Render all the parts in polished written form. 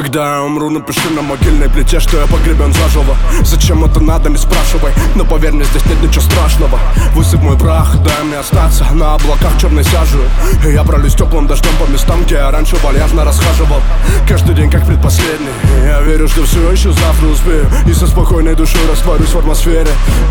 Когда я умру, напиши на могильной плите, что я погребен заживо. Зачем это надо, не спрашивай, но поверь мне, здесь нет ничего страшного. Высыпь мой прах, дай мне остаться на облаках черной сажи. И я пролюсь теплым дождем по местам, где я раньше вальяжно расхаживал. Каждый день как предпоследний. Я верю, что все еще завтра успею, и со спокойной душой растворюсь в атмосфере.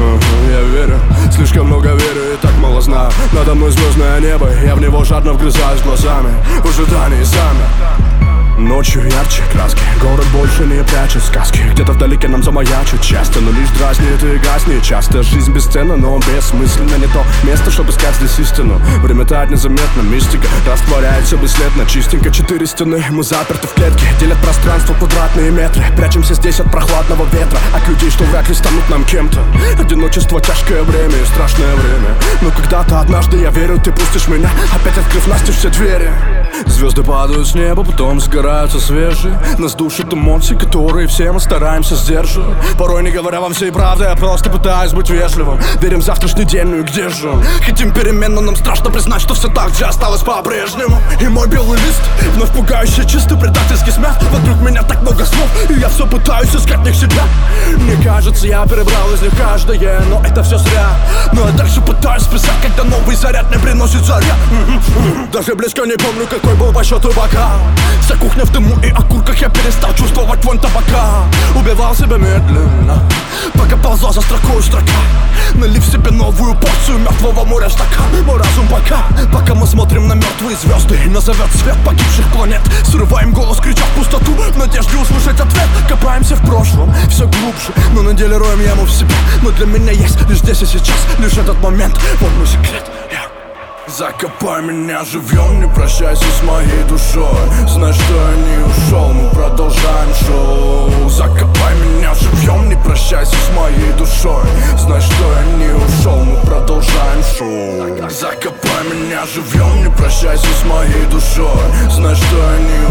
Я верю, слишком много верю и так мало знаю. Надо мной звездное небо, я в него жадно вгрызаюсь глазами в ожидании замер. Ночью ярче краски, город больше не прячет сказки. Где-то вдалеке нам замаячит часто, но лишь дразнит и гаснет часто. Жизнь бесценна, но бессмысленно. Не то место, чтобы искать здесь истину. Время тает незаметно, мистика растворяется бесследно. Чистенько 4 стены, мы заперты в клетке. Делят пространство квадратные метры. Прячемся здесь от прохладного ветра, от людей, что вряд ли станут нам кем-то. Одиночество тяжкое бремя и страшное время. Но когда-то однажды, я верю, ты пустишь меня, опять открыв настежь все двери. Звезды падают с неба, потом сгораются свежие. Нас душат эмоции, которые все мы стараемся сдерживать. Порой не говоря вам всей правды, я просто пытаюсь быть вежливым. Верим в завтрашний день, ну и где же он? Хотим перемен, но нам страшно признать, что все так же осталось по-прежнему. И мой белый лист вновь пугающе чистый, предательски смят. Вокруг меня так много слов, и я все пытаюсь искать в них себя. Мне кажется, я перебрал из них каждое, но это все зря. Но я дальше пытаюсь писать, когда новый заряд мне приносит заря. Даже близко не помню, какой был по счету бокал. Вся кухня в дыму и окурках, я перестал чувствовать вонь табака. Убивал себя медленно, пока ползла за строкой строка. Налив себе новую порцию мертвого моря в стакан. Мой разум пока мы смотрим на мертвые звезды, назовет свет погибших планет. Срываем голос, крича в пустоту, в надежде услышать ответ. Копаемся в прошлом, все глубже, но на деле роем яму в себе. Но для меня есть лишь здесь и сейчас, лишь этот момент, вот мой секрет. Закопай меня живьем, не прощайся с моей душой. Знай, что я не ушел, мы продолжаем шоу. Закопай меня живьем, не прощайся с моей душой. Знай, что я не ушел, мы продолжаем шоу. Закопай меня живьем, не прощайся с моей душой. Знай, что я не